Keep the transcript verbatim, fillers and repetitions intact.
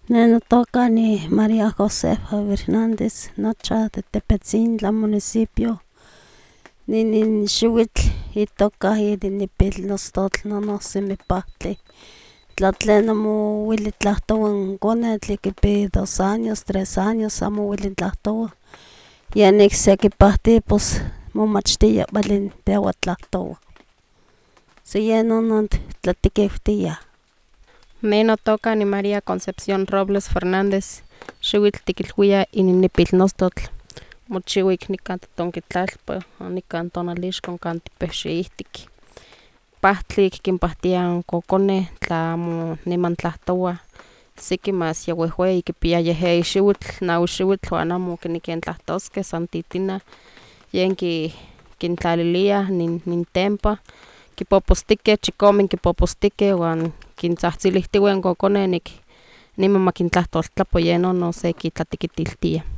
Ne notoka ni María Josefa Hernández, nocha de Tepetzintla municipio. Ninin xiuitl itoka ininipilnostotl nonosimi pahtli. Tla tlen amo uili tlahtowa n konetl kipi dos años, tres años amo uili tlahtowa, yeh nik sekipahti pos momachtia cuali pewa tlahtowa. So yeh non tlatekiwtiah. Ne notoka ni María Concepción Robles Fernández, xiuitl tikilwia ininipilnostotl, mochiua ik nikan totonkitlalpa, nikan tonalixko kan tipehxiihtik. Pahtli kinpahtia n kokoneh tla amo niman tlahtowah, siki mas ya wehweyi kipiayah eyi xiuitl, naui xiuitl wan amo kinekih tlahtoskeh san titina yen ki kintlaliliah nin nintempa, kipopostikeh, chikome kipopostikeh wan kintzahtzilihtiweh n kokoneh nik niman ma kintlahtoltlapo, yeh non sekitlatekitiltiah.